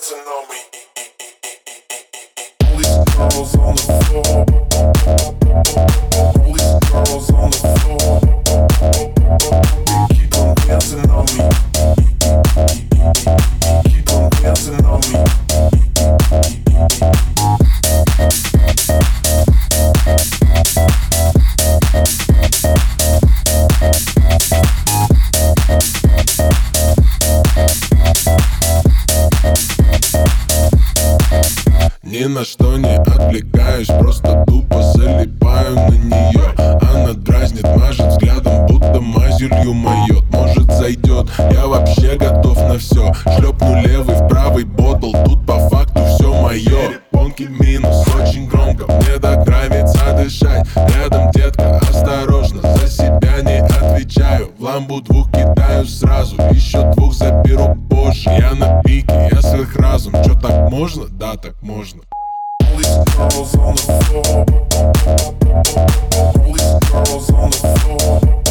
dancing on me. All these girls on the floor. All these girls on the floor. Keep on dancing on me. Keep on dancing on me. Ни на что не отвлекаюсь, просто тупо залипаю на нее. Она дразнит, мажет взглядом, будто мазью моет. Может зайдет, я вообще готов на все. Шлепну левый в правый ботл, тут по факту все мое. Перепонки минус, очень громко, мне так нравится дышать. Рядом детка, осторожно, за себя не отвечаю. В ламбу двух кидаю сразу, еще двух заберу позже. Я на пике, я сверхразум, чё так можно? Да, так можно. All these girls on the floor. All these girls on the floor.